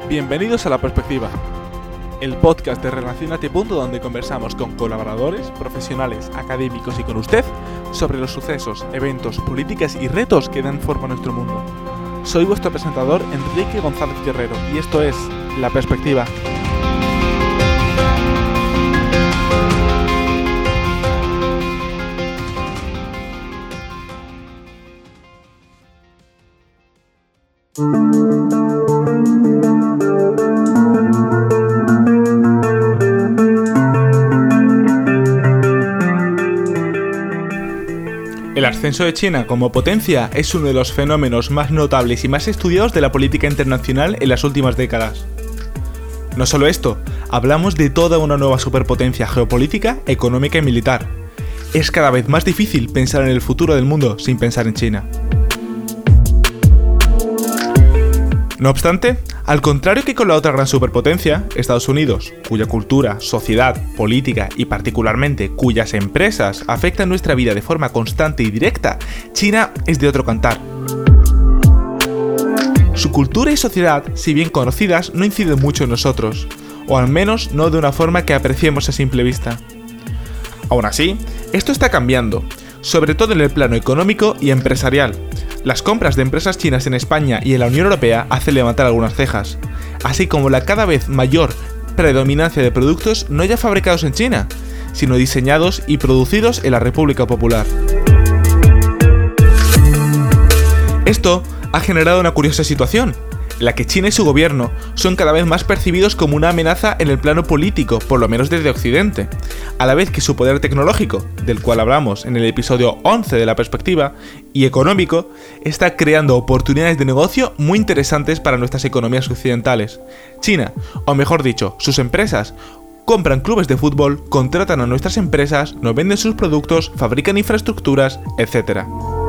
Bienvenidos a La Perspectiva, el podcast de Relacionate. Donde conversamos con colaboradores, profesionales, académicos y con usted sobre los sucesos, eventos, políticas y retos que dan forma a nuestro mundo. Soy vuestro presentador, Enrique González Guerrero, y esto es La Perspectiva. El ascenso de China como potencia es uno de los fenómenos más notables y más estudiados de la política internacional en las últimas décadas. No solo esto, hablamos de toda una nueva superpotencia geopolítica, económica y militar. Es cada vez más difícil pensar en el futuro del mundo sin pensar en China. No obstante, al contrario que con la otra gran superpotencia, Estados Unidos, cuya cultura, sociedad, política y particularmente cuyas empresas afectan nuestra vida de forma constante y directa, China es de otro cantar. Su cultura y sociedad, si bien conocidas, no inciden mucho en nosotros, o al menos no de una forma que apreciemos a simple vista. Aún así, esto está cambiando, sobre todo en el plano económico y empresarial. Las compras de empresas chinas en España y en la Unión Europea hacen levantar algunas cejas, así como la cada vez mayor predominancia de productos no ya fabricados en China, sino diseñados y producidos en la República Popular. Esto ha generado una curiosa situación, en la que China y su gobierno son cada vez más percibidos como una amenaza en el plano político, por lo menos desde Occidente, a la vez que su poder tecnológico, del cual hablamos en el episodio 11 de La Perspectiva, y económico, está creando oportunidades de negocio muy interesantes para nuestras economías occidentales. China, o mejor dicho, sus empresas, compran clubes de fútbol, contratan a nuestras empresas, nos venden sus productos, fabrican infraestructuras, etc.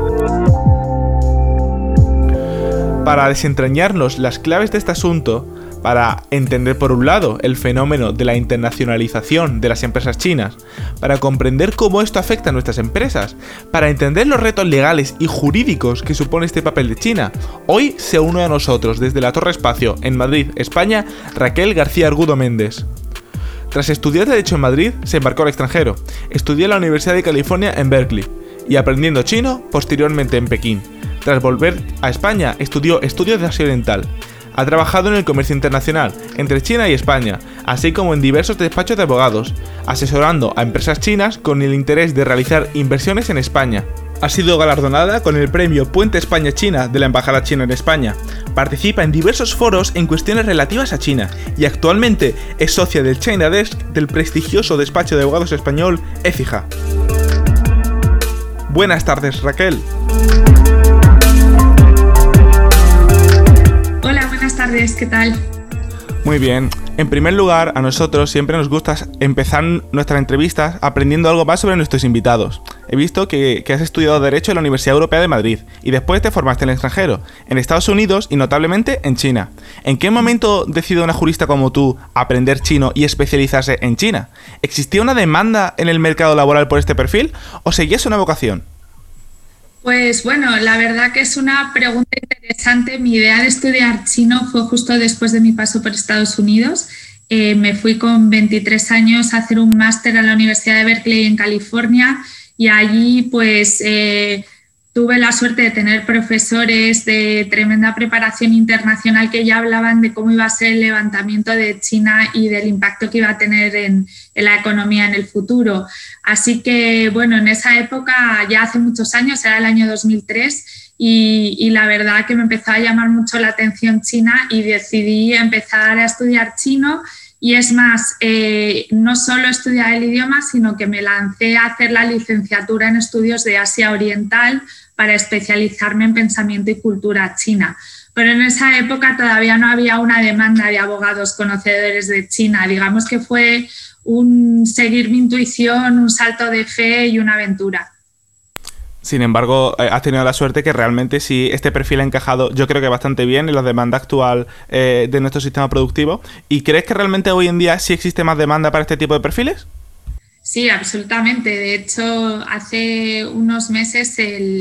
Para desentrañarnos las claves de este asunto, para entender por un lado el fenómeno de la internacionalización de las empresas chinas, para comprender cómo esto afecta a nuestras empresas, para entender los retos legales y jurídicos que supone este papel de China, hoy se une a nosotros desde la Torre Espacio, en Madrid, España, Raquel García Argudo Méndez. Tras estudiar Derecho en Madrid, se embarcó al extranjero, estudió en la Universidad de California en Berkeley, y aprendiendo chino, posteriormente en Pekín. Tras volver a España, estudió Estudios de Asia Oriental. Ha trabajado en el comercio internacional, entre China y España, así como en diversos despachos de abogados, asesorando a empresas chinas con el interés de realizar inversiones en España. Ha sido galardonada con el premio Puente España-China de la Embajada China en España. Participa en diversos foros en cuestiones relativas a China y actualmente es socia del China Desk del prestigioso despacho de abogados español Écija. Buenas tardes, Raquel. Hola, buenas tardes, ¿qué tal? Muy bien. En primer lugar, a nosotros siempre nos gusta empezar nuestras entrevistas aprendiendo algo más sobre nuestros invitados. He visto que has estudiado Derecho en la Universidad Europea de Madrid y después te formaste en el extranjero, en Estados Unidos y notablemente en China. ¿En qué momento decide una jurista como tú aprender chino y especializarse en China? ¿Existía una demanda en el mercado laboral por este perfil o seguías una vocación? Pues bueno, la verdad que es una pregunta interesante. Mi idea de estudiar chino fue justo después de mi paso por Estados Unidos. Me fui con 23 años a hacer un máster a la Universidad de Berkeley en California y allí pues tuve la suerte de tener profesores de tremenda preparación internacional que ya hablaban de cómo iba a ser el levantamiento de China y del impacto que iba a tener en la economía en el futuro. Así que, bueno, en esa época, ya hace muchos años, era el año 2003, y la verdad que me empezó a llamar mucho la atención China y decidí empezar a estudiar chino. Y es más, no solo estudiar el idioma, sino que me lancé a hacer la licenciatura en estudios de Asia Oriental para especializarme en pensamiento y cultura china. Pero en esa época todavía no había una demanda de abogados conocedores de China. Digamos que fue un seguir mi intuición, un salto de fe y una aventura. Sin embargo, has tenido la suerte que realmente sí, este perfil ha encajado, yo creo que bastante bien en la demanda actual de nuestro sistema productivo. ¿Y crees que realmente hoy en día sí existe más demanda para este tipo de perfiles? Sí, absolutamente. De hecho, hace unos meses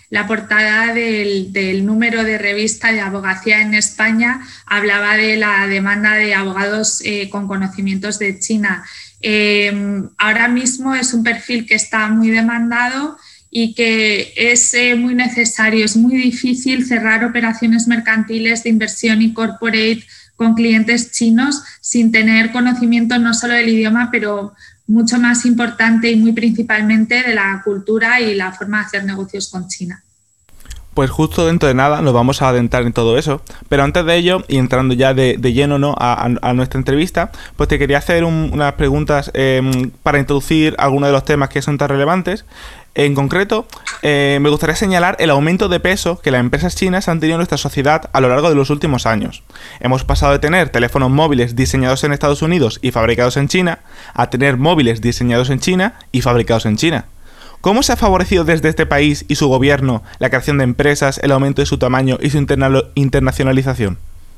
la portada del número de revista de abogacía en España hablaba de la demanda de abogados con conocimientos de China. Ahora mismo es un perfil que está muy demandado y que es muy necesario. Es muy difícil cerrar operaciones mercantiles de inversión y corporate con clientes chinos sin tener conocimiento no solo del idioma, pero mucho más importante y muy principalmente de la cultura y la forma de hacer negocios con China. Pues justo dentro de nada nos vamos a adentrar en todo eso, pero antes de ello, y entrando ya de lleno, ¿no?, a nuestra entrevista, pues te quería hacer unas preguntas para introducir algunos de los temas que son tan relevantes. En concreto, me gustaría señalar el aumento de peso que las empresas chinas han tenido en nuestra sociedad a lo largo de los últimos años. Hemos pasado de tener teléfonos móviles diseñados en Estados Unidos y fabricados en China a tener móviles diseñados en China y fabricados en China. ¿Cómo se ha favorecido desde este país y su gobierno la creación de empresas, el aumento de su tamaño y su internacionalización?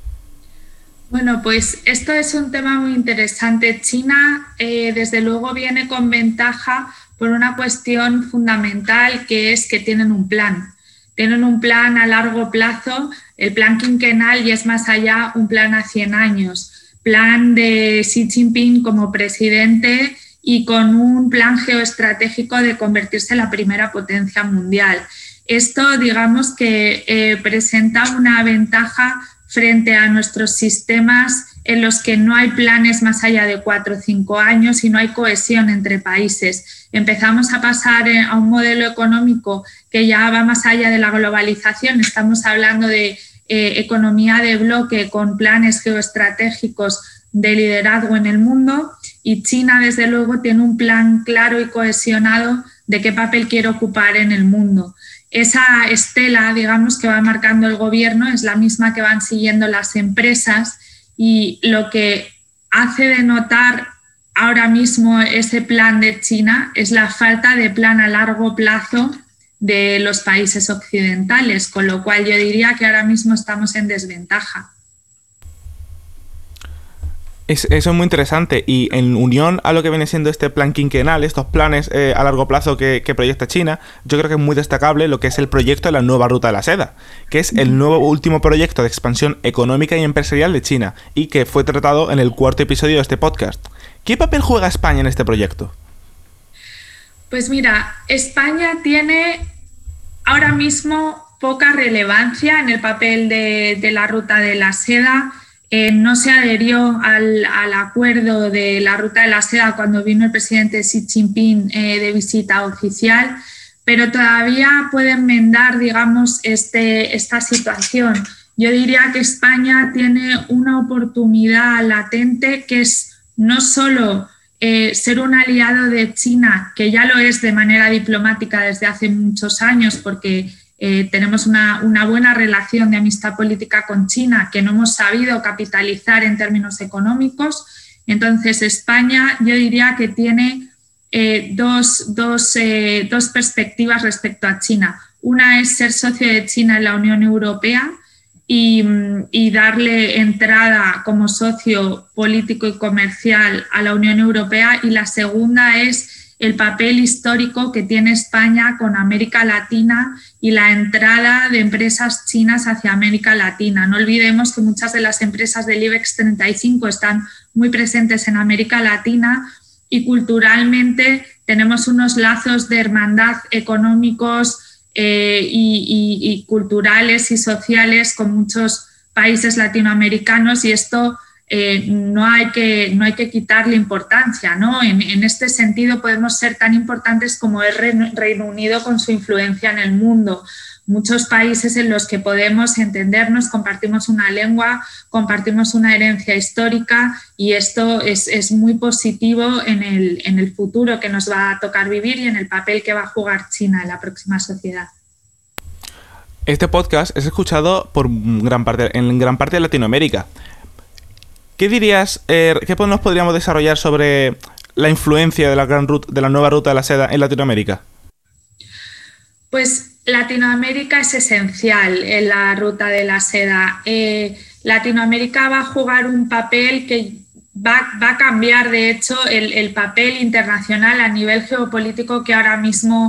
Bueno, pues esto es un tema muy interesante. China, desde luego, viene con ventaja por una cuestión fundamental, que es que tienen un plan. Tienen un plan a largo plazo, el plan quinquenal, y es más allá, un plan a 100 años. Plan de Xi Jinping como presidente y con un plan geoestratégico de convertirse en la primera potencia mundial. Esto, digamos que presenta una ventaja frente a nuestros sistemas en los que no hay planes más allá de 4 o 5 años y no hay cohesión entre países. Empezamos a pasar a un modelo económico que ya va más allá de la globalización. Estamos hablando de economía de bloque con planes geoestratégicos de liderazgo en el mundo, y China, desde luego, tiene un plan claro y cohesionado de qué papel quiere ocupar en el mundo. Esa estela, digamos, que va marcando el gobierno es la misma que van siguiendo las empresas, y lo que hace denotar ahora mismo ese plan de China es la falta de plan a largo plazo de los países occidentales, con lo cual yo diría que ahora mismo estamos en desventaja. Eso es muy interesante, y en unión a lo que viene siendo este plan quinquenal, estos planes a largo plazo que proyecta China, yo creo que es muy destacable lo que es el proyecto de la nueva Ruta de la Seda, que es el nuevo último proyecto de expansión económica y empresarial de China, y que fue tratado en el 4º episodio de este podcast. ¿Qué papel juega España en este proyecto? Pues mira, España tiene ahora mismo poca relevancia en el papel de la Ruta de la Seda. No se adherió al acuerdo de la Ruta de la Seda cuando vino el presidente Xi Jinping de visita oficial, pero todavía puede enmendar, digamos, esta situación. Yo diría que España tiene una oportunidad latente, que es no solo ser un aliado de China, que ya lo es de manera diplomática desde hace muchos años, porque tenemos una buena relación de amistad política con China que no hemos sabido capitalizar en términos económicos. Entonces, España, yo diría que tiene dos perspectivas respecto a China. Una es ser socio de China en la Unión Europea y darle entrada como socio político y comercial a la Unión Europea, y la segunda es el papel histórico que tiene España con América Latina y la entrada de empresas chinas hacia América Latina. No olvidemos que muchas de las empresas del IBEX 35 están muy presentes en América Latina, y culturalmente tenemos unos lazos de hermandad económicos y culturales y sociales con muchos países latinoamericanos, y esto no hay que quitarle importancia, ¿no? En este sentido podemos ser tan importantes como el Reino Unido con su influencia en el mundo. Muchos países en los que podemos entendernos, compartimos una lengua, compartimos una herencia histórica, y esto es muy positivo en el futuro que nos va a tocar vivir y en el papel que va a jugar China en la próxima sociedad. Este podcast es escuchado en gran parte de Latinoamérica. ¿Qué dirías, qué nos podríamos desarrollar sobre la influencia de la nueva Ruta de la Seda en Latinoamérica? Pues Latinoamérica es esencial en la Ruta de la Seda. Latinoamérica va a jugar un papel que va a cambiar, de hecho, el papel internacional a nivel geopolítico que ahora mismo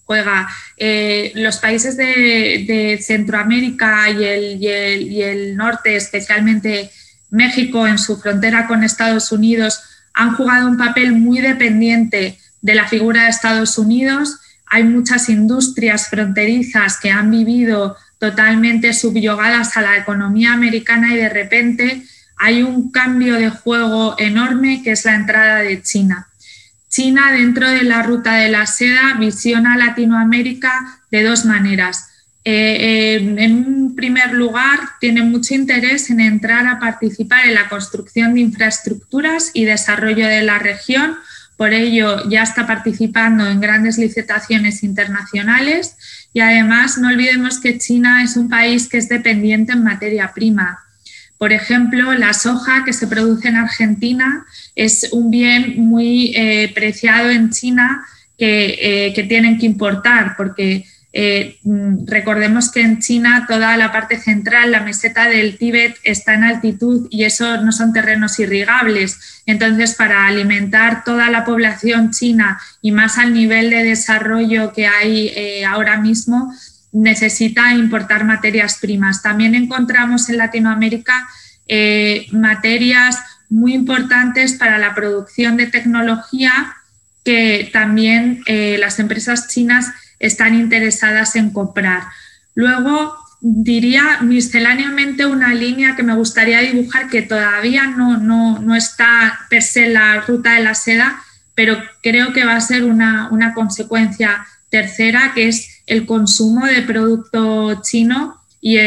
juega. Los países de Centroamérica y el norte, especialmente México en su frontera con Estados Unidos, han jugado un papel muy dependiente de la figura de Estados Unidos. Hay muchas industrias fronterizas que han vivido totalmente subyugadas a la economía americana y de repente hay un cambio de juego enorme que es la entrada de China. China, dentro de la ruta de la seda, visiona Latinoamérica de dos maneras. En un primer lugar, tiene mucho interés en entrar a participar en la construcción de infraestructuras y desarrollo de la región. Por ello, ya está participando en grandes licitaciones internacionales y además no olvidemos que China es un país que es dependiente en materia prima. Por ejemplo, la soja que se produce en Argentina es un bien muy preciado en China que tienen que importar porque recordemos que en China toda la parte central, la meseta del Tíbet, está en altitud y eso no son terrenos irrigables. Entonces, para alimentar toda la población china y más al nivel de desarrollo que hay ahora mismo, necesita importar materias primas. También encontramos en Latinoamérica materias muy importantes para la producción de tecnología que también las empresas chinas están interesadas en comprar. Luego, diría misceláneamente una línea que me gustaría dibujar que todavía no está per se en la ruta de la seda, pero creo que va a ser una consecuencia tercera, que es el consumo de producto chino y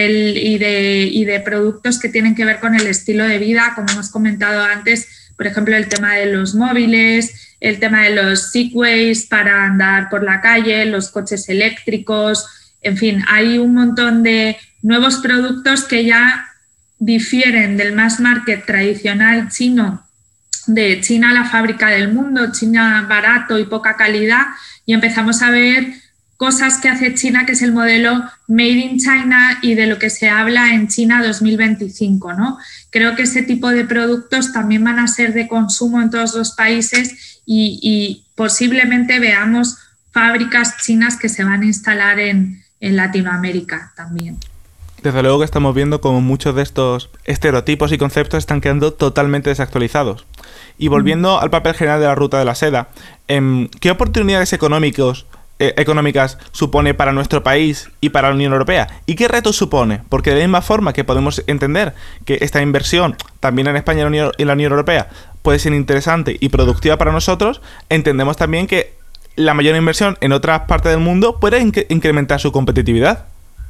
de productos que tienen que ver con el estilo de vida, como hemos comentado antes, por ejemplo, el tema de los móviles, el tema de los segways para andar por la calle, los coches eléctricos, en fin, hay un montón de nuevos productos que ya difieren del mass market tradicional chino, de China la fábrica del mundo, China barato y poca calidad, y empezamos a ver cosas que hace China, que es el modelo Made in China y de lo que se habla en China 2025, ¿no? Creo que ese tipo de productos también van a ser de consumo en todos los países y posiblemente veamos fábricas chinas que se van a instalar en Latinoamérica también. Desde luego que estamos viendo como muchos de estos estereotipos y conceptos están quedando totalmente desactualizados. Y volviendo al papel general de la ruta de la seda, ¿qué oportunidades económicas supone para nuestro país y para la Unión Europea? ¿Y qué retos supone? Porque de la misma forma que podemos entender que esta inversión también en España y la Unión Europea puede ser interesante y productiva para nosotros, entendemos también que la mayor inversión en otras partes del mundo puede incrementar su competitividad.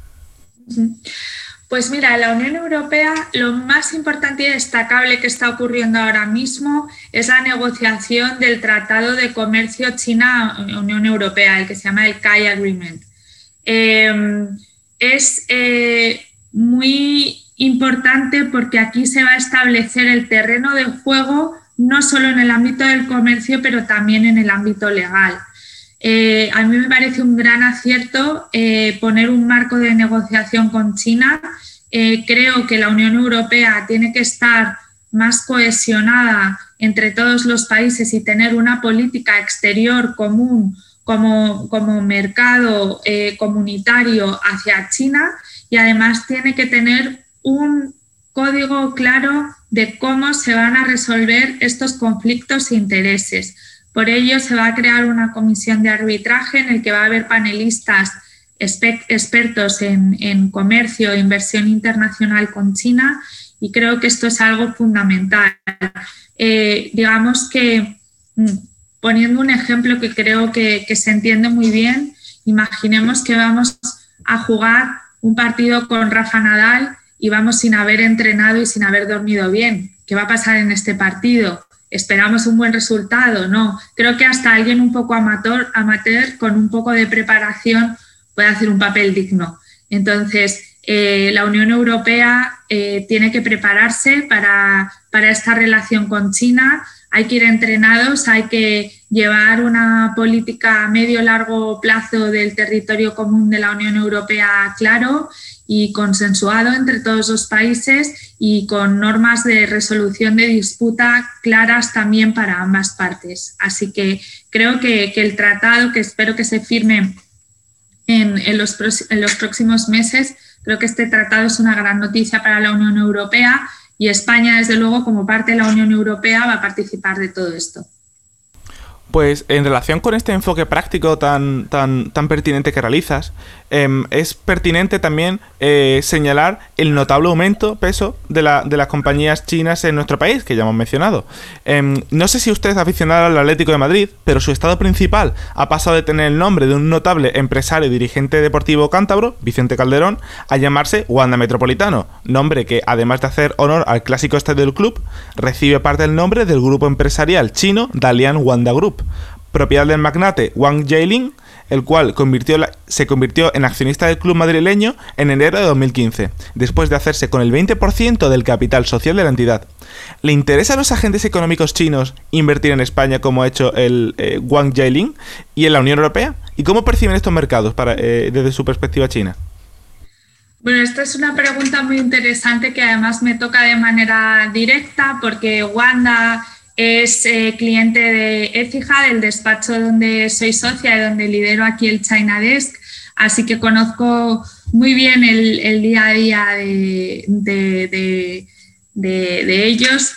Pues mira, en la Unión Europea lo más importante y destacable que está ocurriendo ahora mismo es la negociación del Tratado de Comercio China-Unión Europea, el que se llama el CAI Agreement. Es muy importante porque aquí se va a establecer el terreno de juego no solo en el ámbito del comercio, pero también en el ámbito legal. A mí me parece un gran acierto poner un marco de negociación con China. Creo que la Unión Europea tiene que estar más cohesionada entre todos los países y tener una política exterior común como mercado comunitario hacia China, y además tiene que tener un código claro de cómo se van a resolver estos conflictos e intereses. Por ello, se va a crear una comisión de arbitraje en el que va a haber panelistas expertos en comercio e inversión internacional con China, y creo que esto es algo fundamental. Digamos que, poniendo un ejemplo que creo que se entiende muy bien, imaginemos que vamos a jugar un partido con Rafa Nadal y vamos sin haber entrenado y sin haber dormido bien. ¿Qué va a pasar en este partido? ¿Esperamos un buen resultado? No. Creo que hasta alguien un poco amateur con un poco de preparación puede hacer un papel digno. Entonces, la Unión Europea tiene que prepararse para esta relación con China. Hay que ir entrenados, hay que llevar una política a medio-largo plazo del territorio común de la Unión Europea claro y consensuado entre todos los países, y con normas de resolución de disputa claras también para ambas partes. Así que creo que el tratado, que espero que se firme en los próximos meses. Creo que este tratado es una gran noticia para la Unión Europea y España, desde luego, como parte de la Unión Europea, va a participar de todo esto. Pues en relación con este enfoque práctico tan pertinente que realizas, es pertinente también señalar el notable peso de las compañías chinas en nuestro país, que ya hemos mencionado. No sé si usted es aficionado al Atlético de Madrid, pero su estado principal ha pasado de tener el nombre de un notable empresario y dirigente deportivo cántabro, Vicente Calderón, a llamarse Wanda Metropolitano, nombre que, además de hacer honor al clásico estadio del club, recibe parte del nombre del grupo empresarial chino Dalian Wanda Group, propiedad del magnate Wang Jielin, el cual se convirtió en accionista del club madrileño en enero de 2015, después de hacerse con el 20% del capital social de la entidad. ¿Le interesa a los agentes económicos chinos invertir en España como ha hecho el Wang Jielin y en la Unión Europea? ¿Y cómo perciben estos mercados desde su perspectiva china? Bueno, esta es una pregunta muy interesante que además me toca de manera directa porque Wanda es cliente de Etihad, el despacho donde soy socia y donde lidero aquí el China Desk, así que conozco muy bien el día a día de ellos.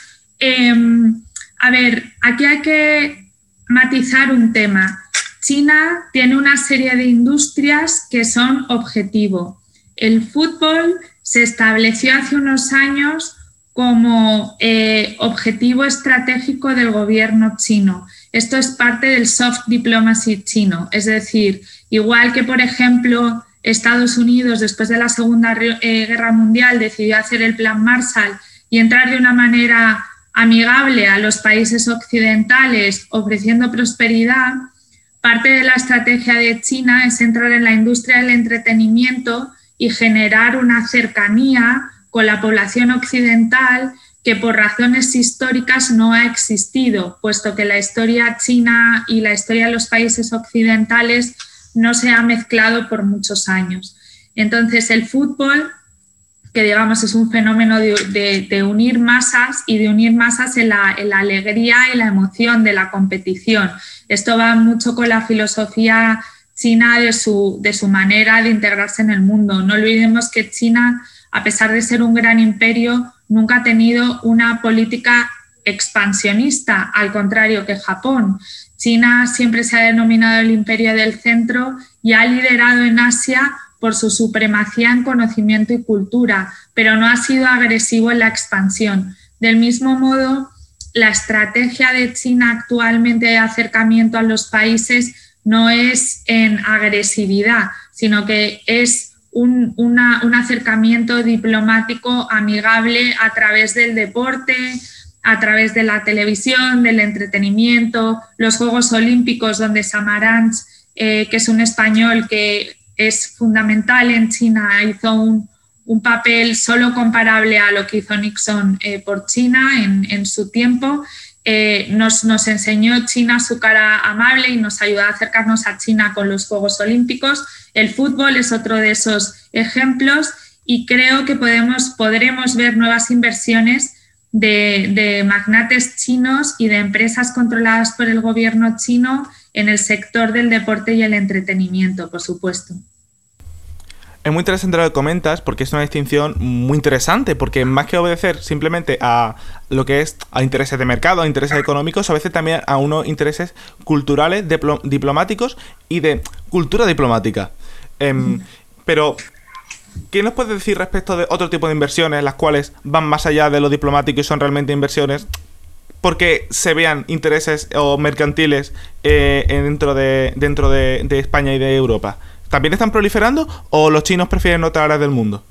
A ver, aquí hay que matizar un tema. China tiene una serie de industrias que son objetivo. El fútbol se estableció hace unos años como objetivo estratégico del gobierno chino. Esto es parte del soft diplomacy chino, es decir, igual que, por ejemplo, Estados Unidos después de la Segunda Guerra Mundial decidió hacer el Plan Marshall y entrar de una manera amigable a los países occidentales ofreciendo prosperidad, parte de la estrategia de China es entrar en la industria del entretenimiento y generar una cercanía con la población occidental que por razones históricas no ha existido, puesto que la historia china y la historia de los países occidentales no se ha mezclado por muchos años. Entonces, el fútbol, que digamos es un fenómeno de unir masas y de unir masas en la alegría y la emoción de la competición. Esto va mucho con la filosofía china de su manera de integrarse en el mundo. No olvidemos que China, a pesar de ser un gran imperio, nunca ha tenido una política expansionista, al contrario que Japón. China siempre se ha denominado el imperio del centro y ha liderado en Asia por su supremacía en conocimiento y cultura, pero no ha sido agresivo en la expansión. Del mismo modo, la estrategia de China actualmente de acercamiento a los países no es en agresividad, sino que es un acercamiento diplomático amigable a través del deporte, a través de la televisión, del entretenimiento, los Juegos Olímpicos, donde Samaranch, que es un español que es fundamental en China, hizo un papel solo comparable a lo que hizo Nixon por China en su tiempo. Nos enseñó China su cara amable y nos ayudó a acercarnos a China con los Juegos Olímpicos. El fútbol es otro de esos ejemplos y creo que podremos ver nuevas inversiones de magnates chinos y de empresas controladas por el gobierno chino en el sector del deporte y el entretenimiento, por supuesto. Es muy interesante lo que comentas porque es una distinción muy interesante, porque más que obedecer simplemente a lo que es a intereses de mercado, a intereses económicos, a veces también a unos intereses culturales, diplomáticos y de cultura diplomática. Pero, ¿qué nos puedes decir respecto de otro tipo de inversiones, las cuales van más allá de lo diplomático y son realmente inversiones porque se vean intereses o mercantiles dentro de España y de Europa? ¿También están proliferando o los chinos prefieren otras áreas del mundo?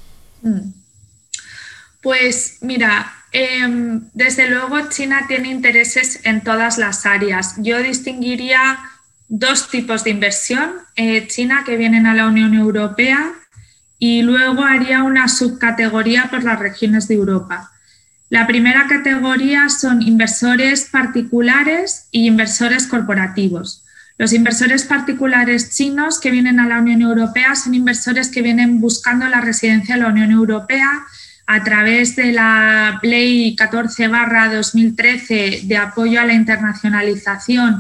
Pues mira, desde luego China tiene intereses en todas las áreas. Yo distinguiría dos tipos de inversión, China que vienen a la Unión Europea y luego haría una subcategoría por las regiones de Europa. La primera categoría son inversores particulares y inversores corporativos. Los inversores particulares chinos que vienen a la Unión Europea son inversores que vienen buscando la residencia en la Unión Europea a través de la Ley 14/2013 de apoyo a la internacionalización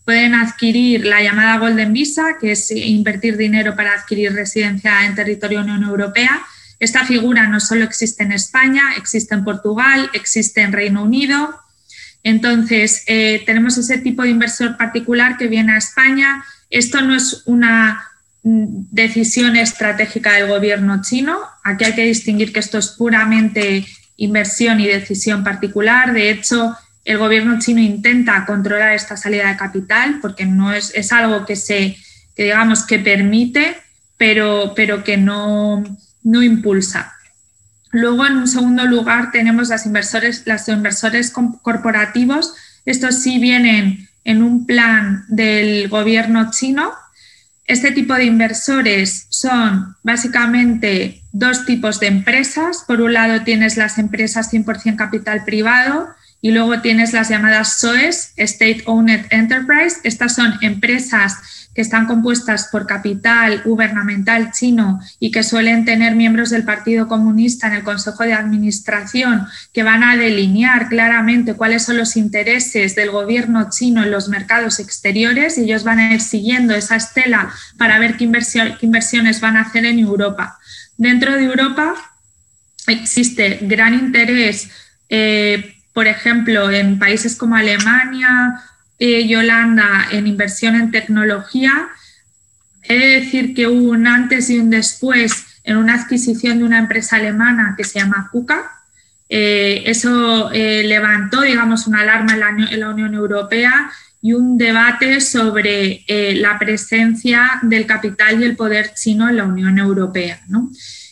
pueden adquirir la llamada Golden Visa, que es invertir dinero para adquirir residencia en territorio de la Unión Europea. Esta figura no solo existe en España, existe en Portugal, existe en Reino Unido. Entonces, tenemos ese tipo de inversor particular que viene a España. Esto no es una decisión estratégica del gobierno chino. Aquí hay que distinguir que esto es puramente inversión y decisión particular. De hecho, el gobierno chino intenta controlar esta salida de capital porque no es algo que digamos que permite, pero que no impulsa. Luego, en un segundo lugar, tenemos los inversores corporativos. Estos sí vienen en un plan del gobierno chino. Este tipo de inversores son básicamente dos tipos de empresas. Por un lado tienes las empresas 100% capital privado y luego tienes las llamadas SOEs, State Owned Enterprise. Estas son empresas que están compuestas por capital gubernamental chino y que suelen tener miembros del Partido Comunista en el Consejo de Administración que van a delinear claramente cuáles son los intereses del gobierno chino en los mercados exteriores y ellos van a ir siguiendo esa estela para ver qué inversiones van a hacer en Europa. Dentro de Europa existe gran interés, por ejemplo, en países como Alemania y Holanda en inversión en tecnología. He de decir que hubo un antes y un después en una adquisición de una empresa alemana que se llama KUKA. Eso levantó, digamos, una alarma en la Unión Europea y un debate sobre la presencia del capital y el poder chino en la Unión Europea, ¿no?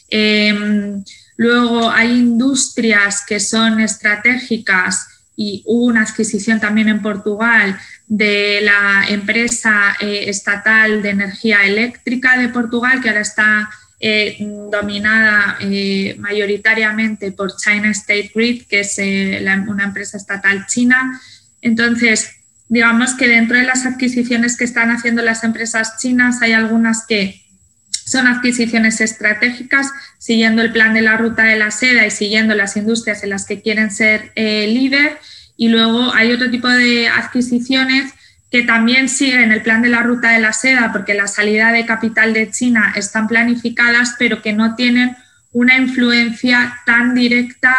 Luego hay industrias que son estratégicas y hubo una adquisición también en Portugal de la empresa estatal de energía eléctrica de Portugal, que ahora está dominada mayoritariamente por China State Grid, que es una empresa estatal china. Entonces, digamos que dentro de las adquisiciones que están haciendo las empresas chinas hay algunas que son adquisiciones estratégicas, siguiendo el plan de la ruta de la seda y siguiendo las industrias en las que quieren ser líder. Y luego hay otro tipo de adquisiciones que también siguen el plan de la ruta de la seda porque la salida de capital de China están planificadas, pero que no tienen una influencia tan directa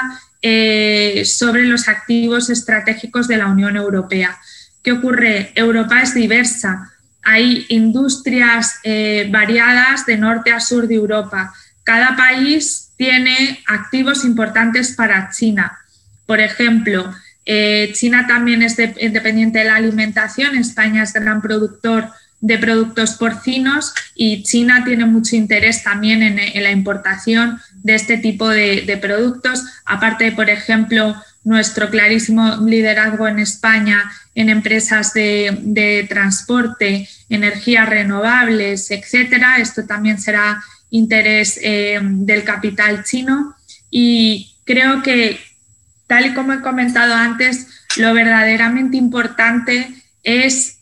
sobre los activos estratégicos de la Unión Europea. ¿Qué ocurre? Europa es diversa. Hay industrias variadas de norte a sur de Europa. Cada país tiene activos importantes para China. Por ejemplo, China también es dependiente de la alimentación. España es gran productor de productos porcinos y China tiene mucho interés también en la importación de este tipo de productos. Aparte de, por ejemplo, nuestro clarísimo liderazgo en España en empresas de transporte, energías renovables, etcétera. Esto también será interés del capital chino y creo que, tal y como he comentado antes, lo verdaderamente importante es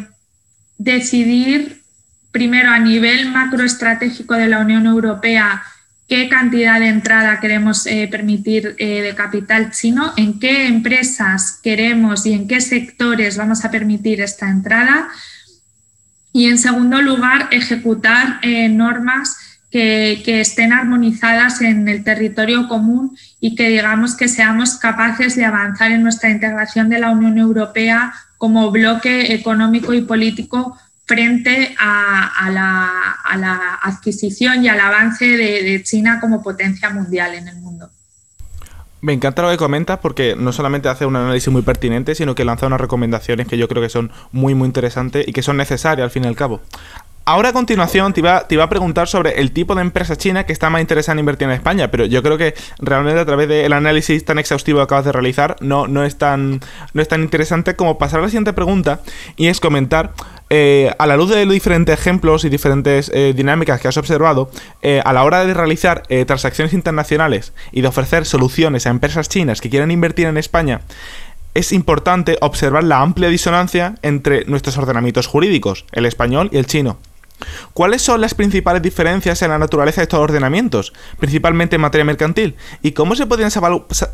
decidir primero a nivel macroestratégico de la Unión Europea qué cantidad de entrada queremos permitir de capital chino, en qué empresas queremos y en qué sectores vamos a permitir esta entrada. Y en segundo lugar, ejecutar normas que estén armonizadas en el territorio común y que digamos que seamos capaces de avanzar en nuestra integración de la Unión Europea como bloque económico y político frente a la adquisición y al avance de China como potencia mundial en el mundo. Me encanta lo que comentas porque no solamente hace un análisis muy pertinente, sino que lanza unas recomendaciones que yo creo que son muy muy interesantes y que son necesarias al fin y al cabo. Ahora a continuación te iba a preguntar sobre el tipo de empresa china que está más interesada en invertir en España, pero yo creo que realmente a través del análisis tan exhaustivo que acabas de realizar no es tan interesante como pasar a la siguiente pregunta, y es comentar, a la luz de los diferentes ejemplos y diferentes dinámicas que has observado, a la hora de realizar transacciones internacionales y de ofrecer soluciones a empresas chinas que quieran invertir en España, es importante observar la amplia disonancia entre nuestros ordenamientos jurídicos, el español y el chino. ¿Cuáles son las principales diferencias en la naturaleza de estos ordenamientos, principalmente en materia mercantil? ¿Y cómo se pueden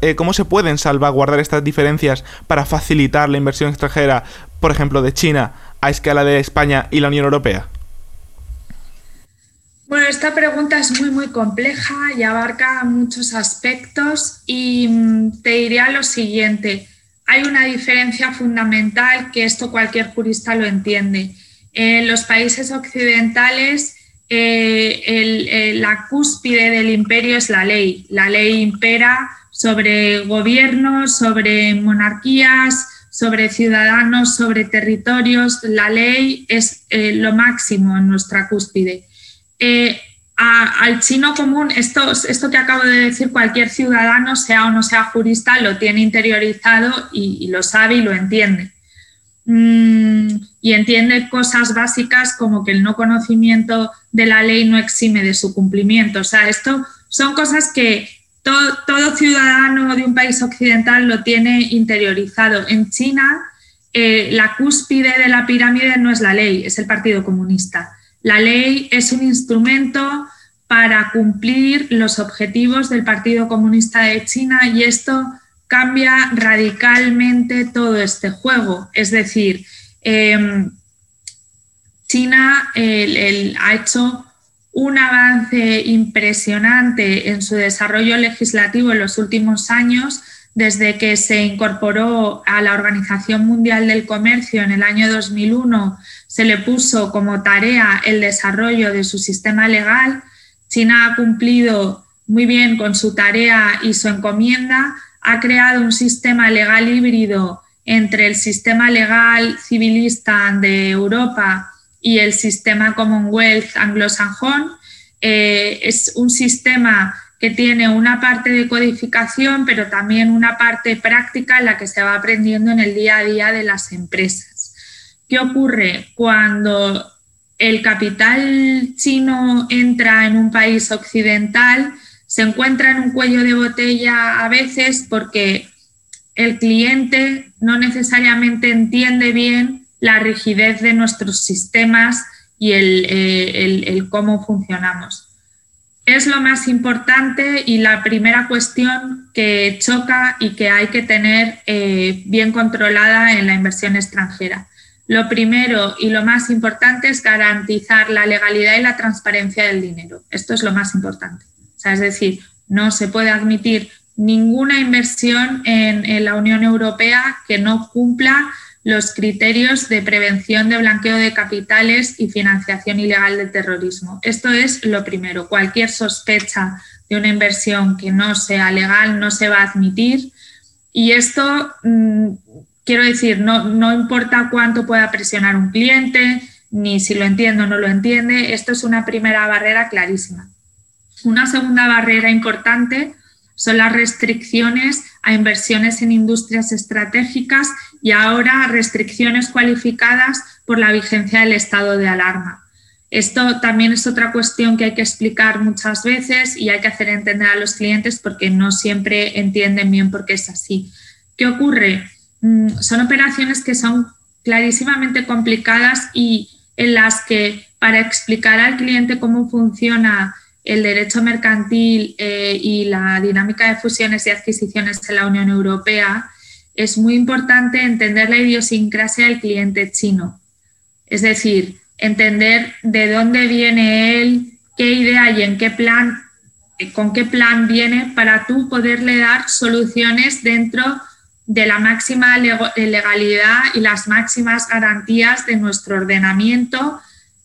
salvaguardar estas diferencias para facilitar la inversión extranjera, por ejemplo, de China a escala de España y la Unión Europea? Bueno, esta pregunta es muy compleja y abarca muchos aspectos y te diría lo siguiente. Hay una diferencia fundamental que esto cualquier jurista lo entiende. En los países occidentales la cúspide del imperio es la ley. La ley impera sobre gobiernos, sobre monarquías, sobre ciudadanos, sobre territorios. La ley es lo máximo en nuestra cúspide. Al chino común, esto que acabo de decir, cualquier ciudadano, sea o no sea jurista, lo tiene interiorizado y lo sabe y lo entiende. Y entiende cosas básicas como que el no conocimiento de la ley no exime de su cumplimiento. O sea, esto son cosas que todo ciudadano de un país occidental lo tiene interiorizado. En China, la cúspide de la pirámide no es la ley, es el Partido Comunista. La ley es un instrumento para cumplir los objetivos del Partido Comunista de China y esto cambia radicalmente todo este juego. Es decir, China ha hecho un avance impresionante en su desarrollo legislativo en los últimos años, desde que se incorporó a la Organización Mundial del Comercio en el año 2001, se le puso como tarea el desarrollo de su sistema legal. China ha cumplido muy bien con su tarea y su encomienda, ha creado un sistema legal híbrido entre el sistema legal civilista de Europa y el sistema Commonwealth anglosajón. Es un sistema que tiene una parte de codificación, pero también una parte práctica en la que se va aprendiendo en el día a día de las empresas. ¿Qué ocurre cuando el capital chino entra en un país occidental? Se encuentra en un cuello de botella a veces porque el cliente no necesariamente entiende bien la rigidez de nuestros sistemas y el cómo funcionamos. Es lo más importante y la primera cuestión que choca y que hay que tener bien controlada en la inversión extranjera. Lo primero y lo más importante es garantizar la legalidad y la transparencia del dinero. Esto es lo más importante. O sea, es decir, no se puede admitir ninguna inversión en la Unión Europea que no cumpla los criterios de prevención de blanqueo de capitales y financiación ilegal del terrorismo. Esto es lo primero. Cualquier sospecha de una inversión que no sea legal no se va a admitir. Y esto, quiero decir, no importa cuánto pueda presionar un cliente, ni si lo entiende o no lo entiende, esto es una primera barrera clarísima. Una segunda barrera importante son las restricciones a inversiones en industrias estratégicas y ahora restricciones cualificadas por la vigencia del estado de alarma. Esto también es otra cuestión que hay que explicar muchas veces y hay que hacer entender a los clientes porque no siempre entienden bien por qué es así. ¿Qué ocurre? Son operaciones que son clarísimamente complicadas y en las que para explicar al cliente cómo funciona el derecho mercantil y la dinámica de fusiones y adquisiciones en la Unión Europea, es muy importante entender la idiosincrasia del cliente chino. Es decir, entender de dónde viene él, qué idea y en qué plan, con qué plan viene para tú poderle dar soluciones dentro de la máxima legalidad y las máximas garantías de nuestro ordenamiento,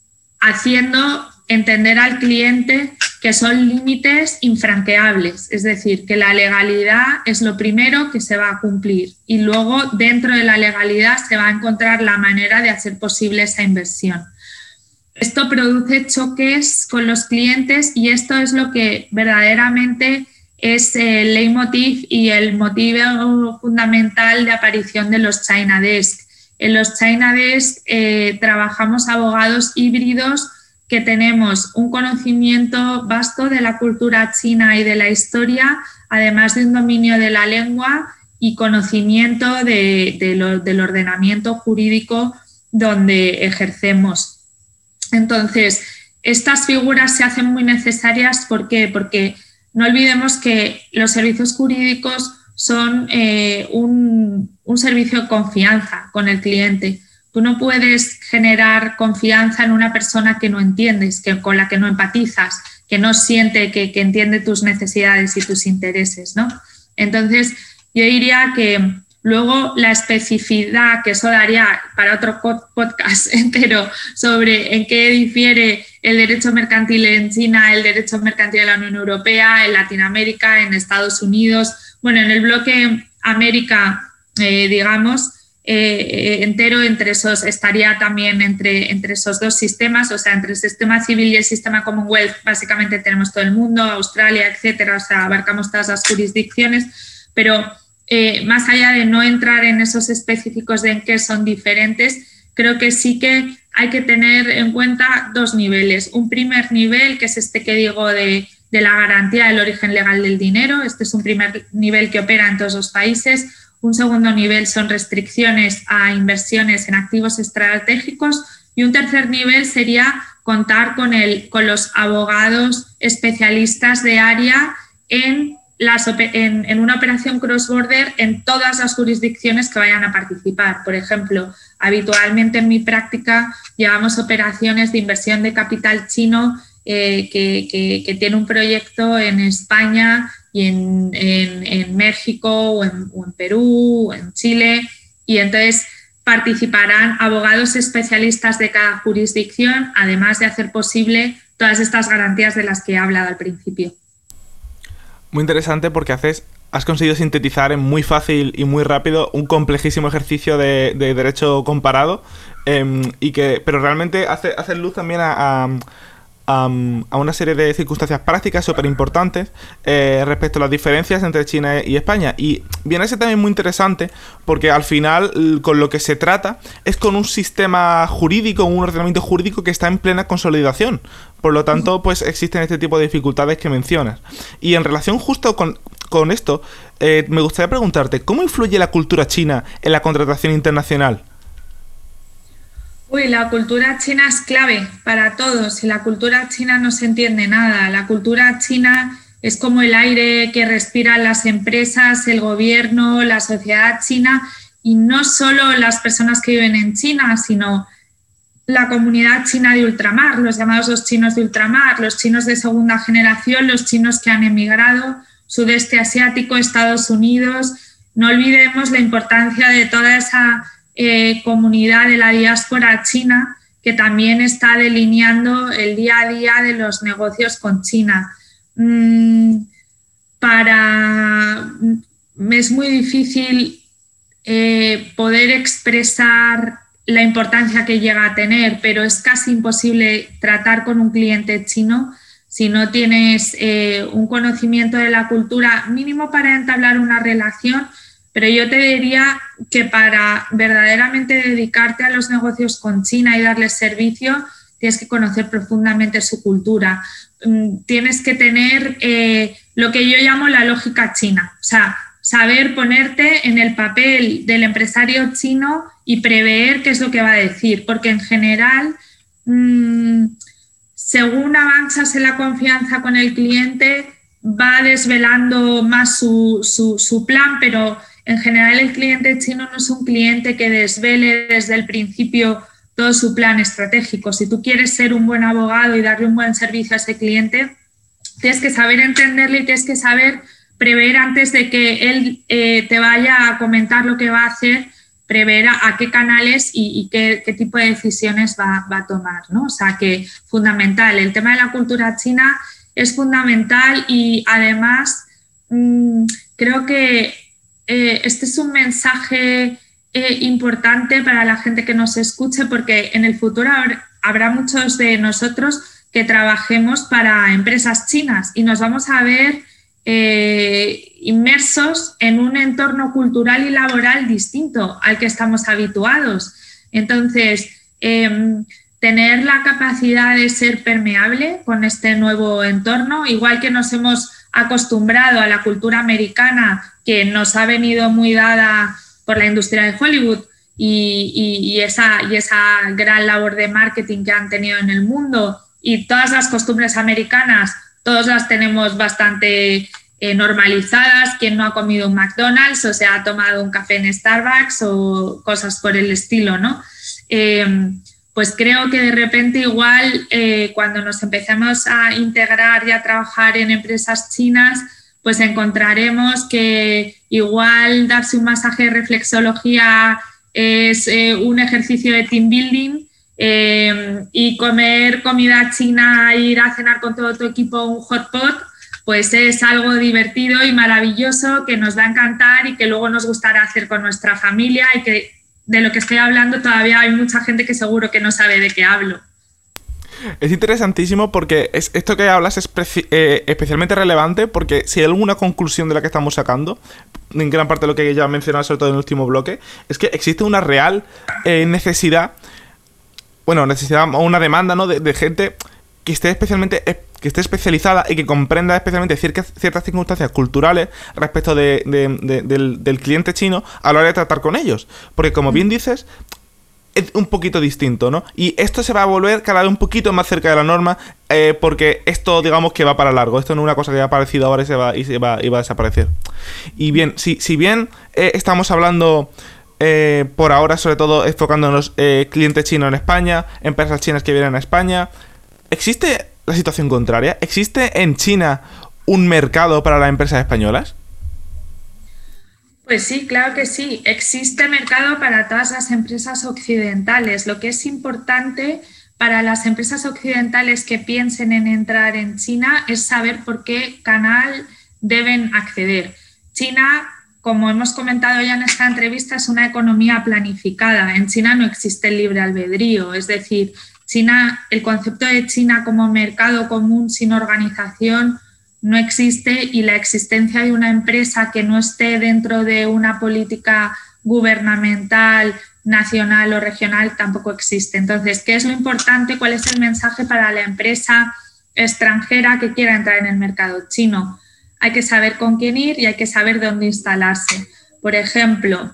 haciendo entender al cliente que son límites infranqueables, es decir, que la legalidad es lo primero que se va a cumplir y luego dentro de la legalidad se va a encontrar la manera de hacer posible esa inversión. Esto produce choques con los clientes y esto es lo que verdaderamente es el leitmotiv y el motivo fundamental de aparición de los China Desk. En los China Desk trabajamos abogados híbridos que tenemos un conocimiento vasto de la cultura china y de la historia, además de un dominio de la lengua y conocimiento del ordenamiento jurídico donde ejercemos. Entonces, estas figuras se hacen muy necesarias. ¿Por qué? Porque no olvidemos que los servicios jurídicos son un servicio de confianza con el cliente. Tú no puedes generar confianza en una persona que no entiendes, con la que no empatizas, que no siente, que entiende tus necesidades y tus intereses, ¿no? Entonces, yo diría que luego la especificidad, que eso daría para otro podcast entero, sobre en qué difiere el derecho mercantil en China, el derecho mercantil de la Unión Europea, en Latinoamérica, en Estados Unidos. Bueno, en el bloque América, digamos, entero, entre esos estaría también entre esos dos sistemas, o sea, entre el sistema civil y el sistema Commonwealth, básicamente tenemos todo el mundo, Australia, etcétera, o sea, abarcamos todas las jurisdicciones, pero más allá de no entrar en esos específicos de en qué son diferentes, creo que sí que hay que tener en cuenta dos niveles. Un primer nivel, que es este que digo de la garantía del origen legal del dinero. Este es un primer nivel que opera en todos los países. Un segundo nivel son restricciones a inversiones en activos estratégicos. Y un tercer nivel sería contar con los abogados especialistas de área en una operación cross-border en todas las jurisdicciones que vayan a participar. Por ejemplo, habitualmente en mi práctica llevamos operaciones de inversión de capital chino que tiene un proyecto en España y en México o en Perú o en Chile, y entonces participarán abogados especialistas de cada jurisdicción, además de hacer posible todas estas garantías de las que he hablado al principio. Muy interesante, porque has conseguido sintetizar en muy fácil y muy rápido un complejísimo ejercicio de derecho comparado, pero realmente hace luz también a una serie de circunstancias prácticas súper importantes respecto a las diferencias entre China y España. Y viene a ser también muy interesante porque al final con lo que se trata es con un sistema jurídico, un ordenamiento jurídico que está en plena consolidación. Por lo tanto, pues existen este tipo de dificultades que mencionas. Y en relación justo con esto, me gustaría preguntarte, ¿cómo influye la cultura china en la contratación internacional? La cultura china es clave para todos. Sin la cultura china no se entiende nada. La cultura china es como el aire que respiran las empresas, el gobierno, la sociedad china, y no solo las personas que viven en China, sino la comunidad china de ultramar, los llamados los chinos de ultramar, los chinos de segunda generación, los chinos que han emigrado, sudeste asiático, Estados Unidos. No olvidemos la importancia de toda esa comunidad de la diáspora china, que también está delineando el día a día de los negocios con China. Es muy difícil poder expresar la importancia que llega a tener, pero es casi imposible tratar con un cliente chino si no tienes un conocimiento de la cultura mínimo para entablar una relación. Pero yo te diría que para verdaderamente dedicarte a los negocios con China y darles servicio, tienes que conocer profundamente su cultura. Tienes que tener lo que yo llamo la lógica china, o sea, saber ponerte en el papel del empresario chino y prever qué es lo que va a decir, porque en general, según avanzas en la confianza con el cliente, va desvelando más su plan, pero en general el cliente chino no es un cliente que desvele desde el principio todo su plan estratégico. Si tú quieres ser un buen abogado y darle un buen servicio a ese cliente, tienes que saber entenderle y tienes que saber prever antes de que él te vaya a comentar lo que va a hacer, prever a qué canales y qué tipo de decisiones va a tomar, ¿no? O sea que fundamental, el tema de la cultura china es fundamental, y además creo que este es un mensaje importante para la gente que nos escuche, porque en el futuro habrá muchos de nosotros que trabajemos para empresas chinas y nos vamos a ver inmersos en un entorno cultural y laboral distinto al que estamos habituados. Entonces, tener la capacidad de ser permeable con este nuevo entorno, igual que nos hemos acostumbrado a la cultura americana, que nos ha venido muy dada por la industria de Hollywood y esa gran labor de marketing que han tenido en el mundo, y todas las costumbres americanas, todas las tenemos bastante normalizadas. Quien no ha comido un McDonald's o se ha tomado un café en Starbucks o cosas por el estilo, ¿no? Pues creo que de repente igual cuando nos empecemos a integrar y a trabajar en empresas chinas, pues encontraremos que igual darse un masaje de reflexología es un ejercicio de team building, y comer comida china, ir a cenar con todo tu equipo un hot pot, pues es algo divertido y maravilloso que nos va a encantar y que luego nos gustará hacer con nuestra familia, y que de lo que estoy hablando todavía hay mucha gente que seguro que no sabe de qué hablo. Es interesantísimo porque esto que hablas es especialmente relevante, porque si hay alguna conclusión de la que estamos sacando, en gran parte de lo que ya he mencionado, sobre todo en el último bloque, es que existe una real necesidad o una demanda, ¿no?, de gente que esté especializada y que comprenda especialmente ciertas circunstancias culturales respecto del cliente chino a la hora de tratar con ellos. Porque, como bien dices, es un poquito distinto, ¿no? Y esto se va a volver cada vez un poquito más cerca de la norma, porque esto, digamos, que va para largo. Esto no es una cosa que ha aparecido ahora y va a desaparecer. Y bien, si bien estamos hablando por ahora, sobre todo enfocándonos clientes chinos en España, empresas chinas que vienen a España, ¿existe la situación contraria? ¿Existe en China un mercado para las empresas españolas? Pues sí, claro que sí. Existe mercado para todas las empresas occidentales. Lo que es importante para las empresas occidentales que piensen en entrar en China es saber por qué canal deben acceder. China, como hemos comentado ya en esta entrevista, es una economía planificada. En China no existe el libre albedrío, es decir, el concepto de China como mercado común sin organización no existe, y la existencia de una empresa que no esté dentro de una política gubernamental, nacional o regional tampoco existe. Entonces, ¿qué es lo importante? ¿Cuál es el mensaje para la empresa extranjera que quiera entrar en el mercado chino? Hay que saber con quién ir y hay que saber dónde instalarse. Por ejemplo,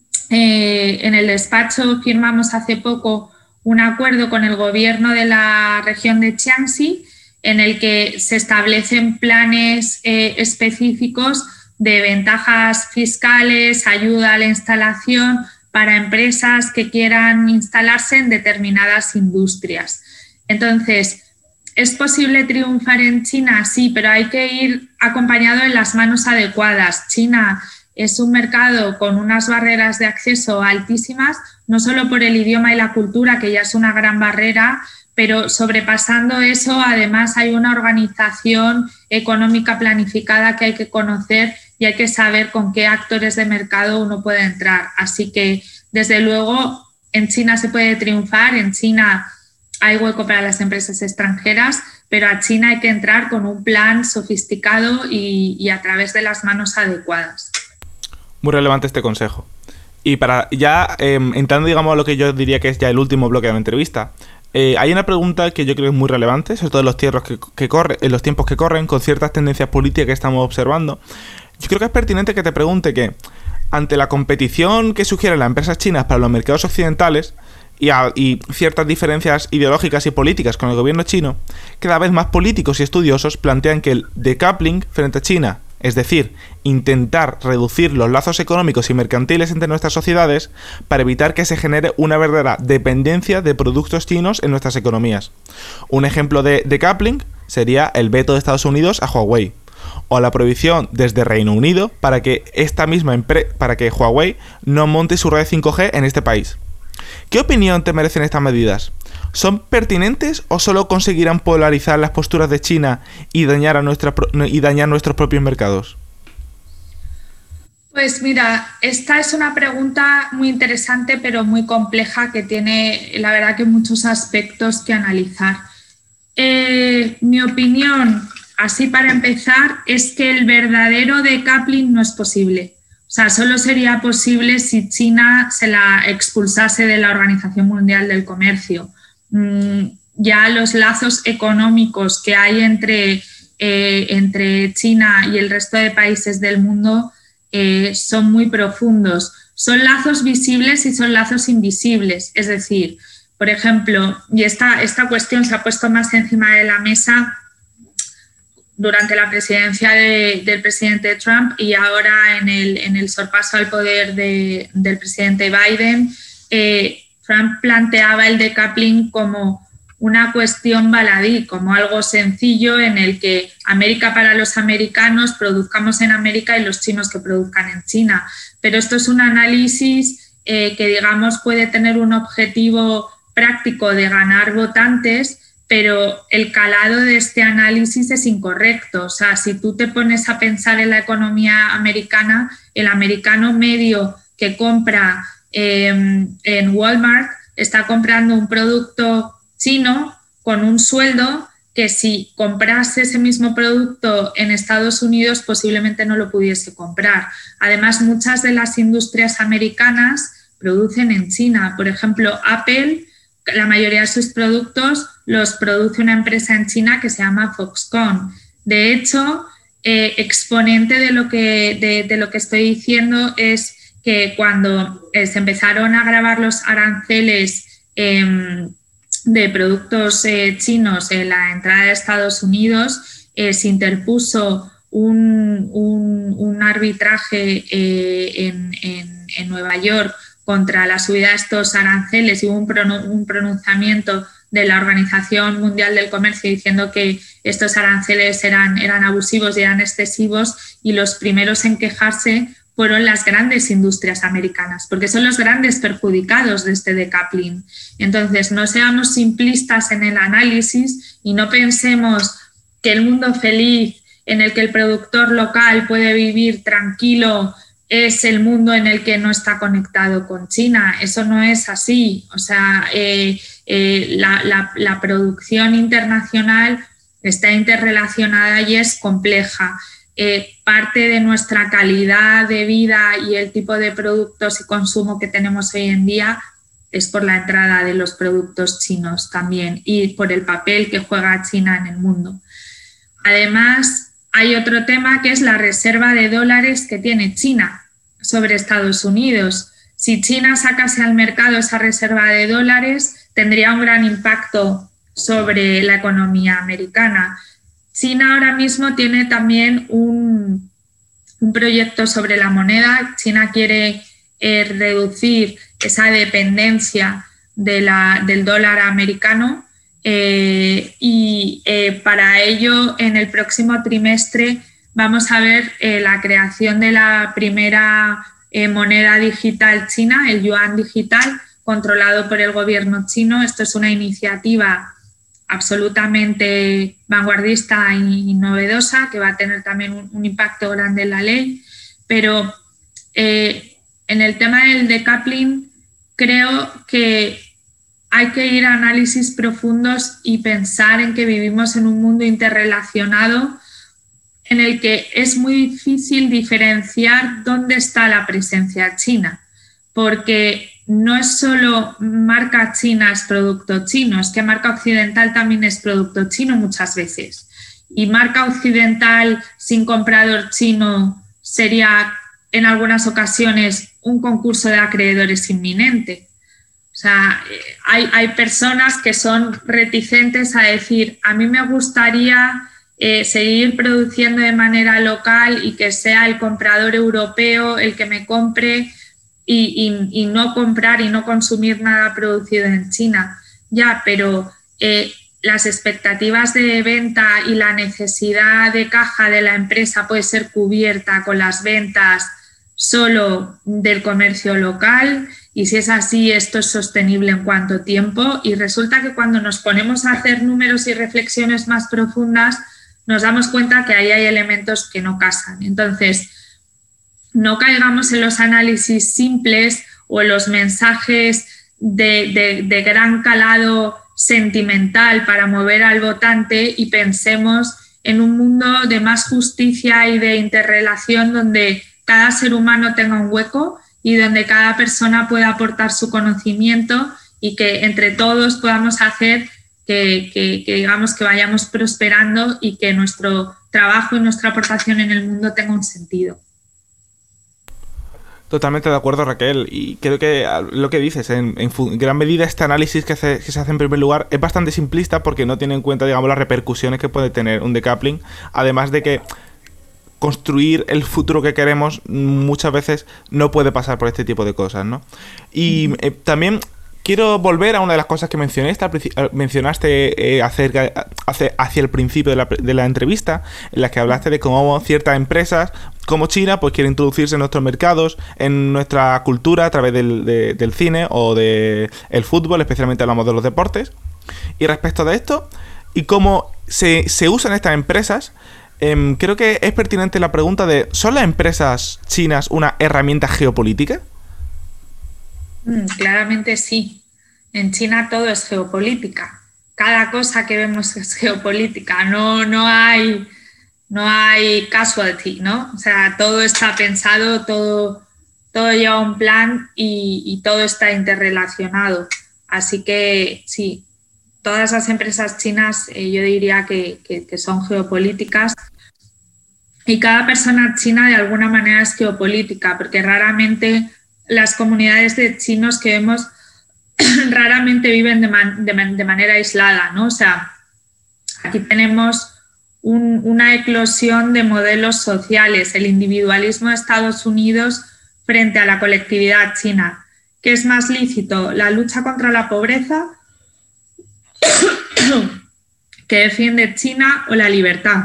en el despacho firmamos hace poco un acuerdo con el gobierno de la región de Jiangxi, en el que se establecen planes específicos de ventajas fiscales, ayuda a la instalación para empresas que quieran instalarse en determinadas industrias. Entonces, ¿es posible triunfar en China? Sí, pero hay que ir acompañado en las manos adecuadas. China es un mercado con unas barreras de acceso altísimas, no solo por el idioma y la cultura, que ya es una gran barrera, pero sobrepasando eso, además hay una organización económica planificada que hay que conocer y hay que saber con qué actores de mercado uno puede entrar. Así que, desde luego, en China se puede triunfar, en China hay hueco para las empresas extranjeras, pero a China hay que entrar con un plan sofisticado y a través de las manos adecuadas. Muy relevante este consejo. Y para ya entrando, digamos, a lo que yo diría que es ya el último bloque de la entrevista, hay una pregunta que yo creo que es muy relevante, sobre todo en los tiempos que corren, con ciertas tendencias políticas que estamos observando. Yo creo que es pertinente que te pregunte ante la competición que sugieren las empresas chinas para los mercados occidentales y ciertas diferencias ideológicas y políticas con el gobierno chino, cada vez más políticos y estudiosos plantean que el decoupling frente a China, es decir, intentar reducir los lazos económicos y mercantiles entre nuestras sociedades para evitar que se genere una verdadera dependencia de productos chinos en nuestras economías. Un ejemplo de decoupling sería el veto de Estados Unidos a Huawei, o la prohibición desde Reino Unido para que Huawei no monte su red 5G en este país. ¿Qué opinión te merecen estas medidas? ¿Son pertinentes o solo conseguirán polarizar las posturas de China y dañar nuestros propios mercados? Pues mira, esta es una pregunta muy interesante pero muy compleja, que tiene, la verdad, que muchos aspectos que analizar. Mi opinión, así para empezar, es que el verdadero decoupling no es posible. O sea, solo sería posible si China se la expulsase de la Organización Mundial del Comercio. Ya los lazos económicos que hay entre China y el resto de países del mundo son muy profundos. Son lazos visibles y son lazos invisibles. Es decir, por ejemplo, y esta cuestión se ha puesto más encima de la mesa durante la presidencia del presidente Trump y ahora en el sorpaso al poder del presidente Biden, Trump planteaba el decoupling como una cuestión baladí, como algo sencillo en el que América para los americanos, produzcamos en América y los chinos que produzcan en China. Pero esto es un análisis que, digamos, puede tener un objetivo práctico de ganar votantes, pero el calado de este análisis es incorrecto. O sea, si tú te pones a pensar en la economía americana, el americano medio que compra en Walmart está comprando un producto chino con un sueldo que si comprase ese mismo producto en Estados Unidos posiblemente no lo pudiese comprar. Además, muchas de las industrias americanas producen en China. Por ejemplo, Apple, la mayoría de sus productos los produce una empresa en China que se llama Foxconn. De hecho, exponente de lo que estoy diciendo es que cuando se empezaron a gravar los aranceles de productos chinos en la entrada de Estados Unidos, se interpuso un arbitraje en Nueva York contra la subida de estos aranceles y hubo un pronunciamiento de la Organización Mundial del Comercio diciendo que estos aranceles eran abusivos y eran excesivos, y los primeros en quejarse fueron las grandes industrias americanas, porque son los grandes perjudicados de este decoupling. Entonces, no seamos simplistas en el análisis y no pensemos que el mundo feliz en el que el productor local puede vivir tranquilo es el mundo en el que no está conectado con China. Eso no es así. O sea, la producción internacional está interrelacionada y es compleja. Parte de nuestra calidad de vida y el tipo de productos y consumo que tenemos hoy en día es por la entrada de los productos chinos también y por el papel que juega China en el mundo. Además, hay otro tema que es la reserva de dólares que tiene China sobre Estados Unidos. Si China sacase al mercado esa reserva de dólares, tendría un gran impacto sobre la economía americana. China ahora mismo tiene también un proyecto sobre la moneda. China quiere reducir esa dependencia del dólar americano y para ello en el próximo trimestre vamos a ver la creación de la primera moneda digital china, el yuan digital, controlado por el gobierno chino. Esto es una iniciativa absolutamente vanguardista y novedosa que va a tener también un impacto grande en la ley, pero en el tema del decoupling creo que hay que ir a análisis profundos y pensar en que vivimos en un mundo interrelacionado en el que es muy difícil diferenciar dónde está la presencia china, porque no es solo marca china es producto chino, es que marca occidental también es producto chino muchas veces. Y marca occidental sin comprador chino sería en algunas ocasiones un concurso de acreedores inminente. O sea, hay personas que son reticentes a decir, a mí me gustaría seguir produciendo de manera local y que sea el comprador europeo el que me compre y no comprar y no consumir nada producido en China. Ya, pero las expectativas de venta y la necesidad de caja de la empresa puede ser cubierta con las ventas solo del comercio local, y si es así, esto es sostenible en cuánto tiempo. Y resulta que cuando nos ponemos a hacer números y reflexiones más profundas, nos damos cuenta que ahí hay elementos que no casan. Entonces, no caigamos en los análisis simples o en los mensajes de gran calado sentimental para mover al votante y pensemos en un mundo de más justicia y de interrelación donde cada ser humano tenga un hueco y donde cada persona pueda aportar su conocimiento y que entre todos podamos hacer que digamos que vayamos prosperando y que nuestro trabajo y nuestra aportación en el mundo tenga un sentido. Totalmente de acuerdo, Raquel, y creo que lo que dices, en gran medida este análisis que se hace en primer lugar es bastante simplista porque no tiene en cuenta, digamos, las repercusiones que puede tener un decoupling, además de que construir el futuro que queremos muchas veces no puede pasar por este tipo de cosas, ¿no? Y también quiero volver a una de las cosas que mencionaste hacia el principio de la entrevista, en la que hablaste de cómo ciertas empresas como China pues quieren introducirse en nuestros mercados, en nuestra cultura a través del cine o del fútbol, especialmente hablamos de los deportes. Y respecto de esto y cómo se usan estas empresas, creo que es pertinente la pregunta de ¿son las empresas chinas una herramienta geopolítica? Claramente sí. En China todo es geopolítica. Cada cosa que vemos es geopolítica. No hay casualty, ¿no? O sea, todo está pensado, todo lleva un plan y todo está interrelacionado. Así que sí, todas las empresas chinas yo diría que son geopolíticas. Y cada persona china de alguna manera es geopolítica, porque raramente las comunidades de chinos que vemos raramente viven de manera aislada, ¿no? O sea, aquí tenemos una eclosión de modelos sociales, el individualismo de Estados Unidos frente a la colectividad china. ¿Qué es más lícito? ¿La lucha contra la pobreza que defiende China o la libertad?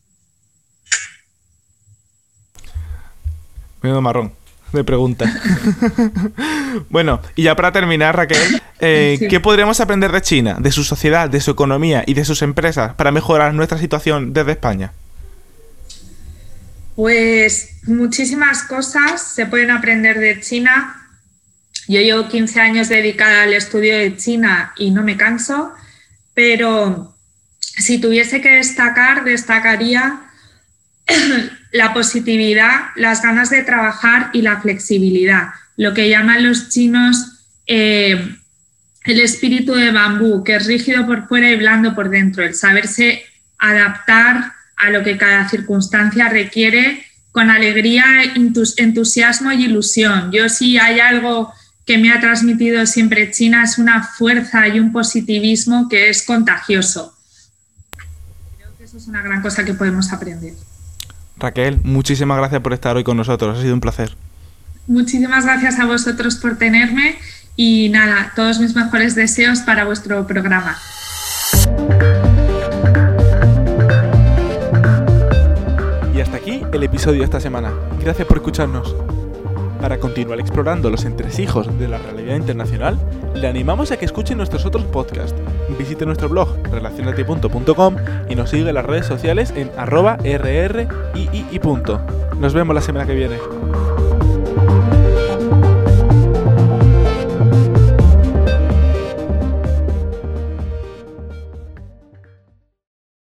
Menudo marrón de preguntas. Bueno, y ya para terminar, Raquel, sí. ¿Qué podríamos aprender de China, de su sociedad, de su economía y de sus empresas para mejorar nuestra situación desde España? Pues muchísimas cosas se pueden aprender de China. Yo llevo 15 años dedicada al estudio de China y no me canso, pero si tuviese que destacaría la positividad, las ganas de trabajar y la flexibilidad, lo que llaman los chinos el espíritu de bambú, que es rígido por fuera y blando por dentro, el saberse adaptar a lo que cada circunstancia requiere con alegría, entusiasmo y ilusión. Yo, si hay algo que me ha transmitido siempre China, es una fuerza y un positivismo que es contagioso. Creo que eso es una gran cosa que podemos aprender. Raquel, muchísimas gracias por estar hoy con nosotros, ha sido un placer. Muchísimas gracias a vosotros por tenerme y nada, todos mis mejores deseos para vuestro programa. Y hasta aquí el episodio de esta semana. Gracias por escucharnos. Para continuar explorando los entresijos de la realidad internacional, le animamos a que escuche nuestros otros podcasts. Visite nuestro blog relacionate.com y nos sigue en las redes sociales en @rrii. Nos vemos la semana que viene.